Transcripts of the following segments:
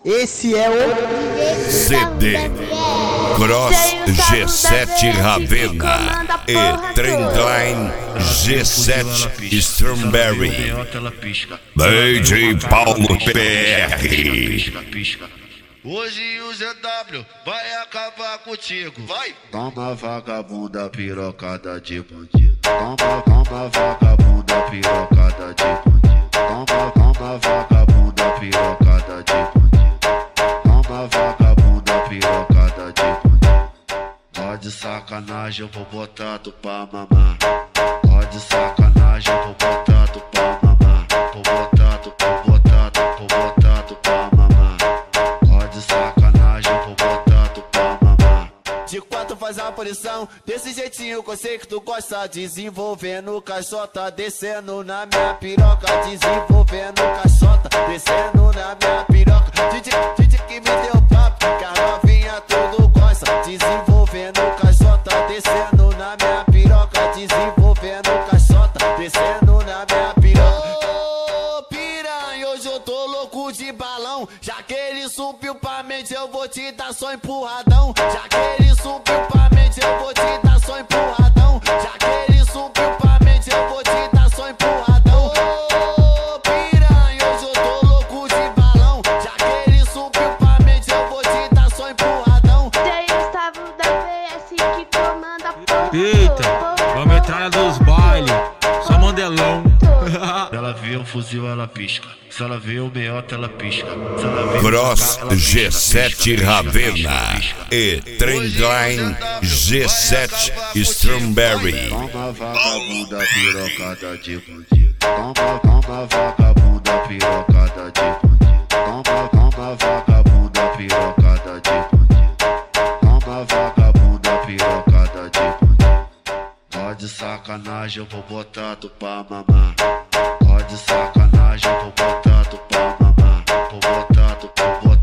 Esse é o CD Cross G7 Ravenna e Trendline G7 Strawberry. DJ Paulo PR. Hoje o ZW vai acabar contigo. Vai! Toma vagabunda pirocada de bandido. Toma vagabunda pirocada de bandido. Toma vagabunda pirocada de bandido. Toma vagabunda pirocada de bandido. Ó de sacanagem, eu vou botar tu pra mamar. Ó de sacanagem, eu vou botar tu pra mamar. Vou botar tu pra mamar. Ó de sacanagem, eu vou botar tu pra mamar. De quatro faz a posição, desse jeitinho que eu sei que tu gosta. Desenvolvendo caixota, descendo na minha piroca. Desenvolvendo caixota, descendo na minha piroca. DJ que me deu papo, que a novinha tudo gosta. Desenvolvendo caixota, descendo na minha piroca. Desenvolvendo caixota, descendo na minha piroca. Ô piranha, hoje eu tô louco de balão. Já que ele subiu pra mente, eu vou te dar só empurradão. Já que ele subiu pra mente, eu vou te dar só empurradão. Já que ele subiu pra mente, eu vou te dar só empurradão. Ô piranha, hoje eu tô louco de balão. Já que ele subiu pra mente, eu vou te dar só empurradão. Tem Gustavo da VS que comanda a porra. Eita, vamos entrar dos bailes, só mandelão. Se ela vê um fuzil, ela pisca. Se ela vê o meiota, ela pisca. Cross G7 Ravenna e Trendline G7 Strawberry. Toma vagabunda pirocada de bandido. Toma vagabunda pirocada de bandido. Toma vagabunda pirocada de bandido. Toma vagabunda pirocada de bandido. Ó de sacanagem, eu vou botar tu pra mamar. Ó de sacanagem, eu vou botar tu pra mamar. Vou botar tu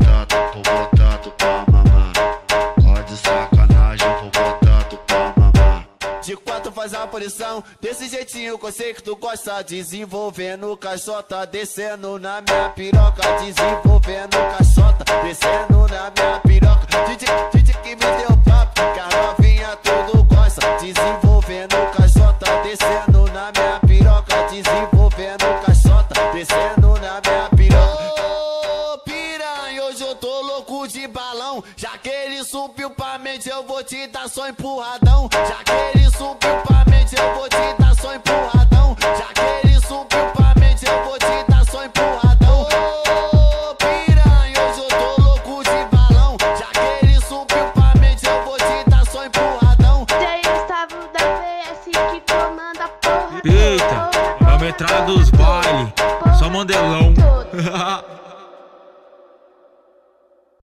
pra mamar. Ó de sacanagem, eu vou botar tu pra mamar. De quatro faz a posição, desse jeitinho que eu sei que tu gosta. Desenvolvendo caixota, descendo na minha piroca. Desenvolvendo caixota, descendo na minha piroca. DJ que me deu papo, que a novinha tudo gosta. Desenvolvendo caixota, descendo na minha piroca. Desenvolvendo caixota, descendo na minha piroca. Ô piranha, hoje eu tô louco de balão. Já que ele subiu pra mente, eu vou te dar só empurradão. Já que ele subiu pra mente, eu vou te dar só empurradão. Já que ele subiu pra mente, eu vou te dar só empurradão. Ô piranha, hoje eu tô louco de balão. Já que ele subiu pra mente, eu vou te dar só empurradão. Tem Gustavo da VS que comanda a porra. Eita, vamos entrar dos bailes, só mandelão.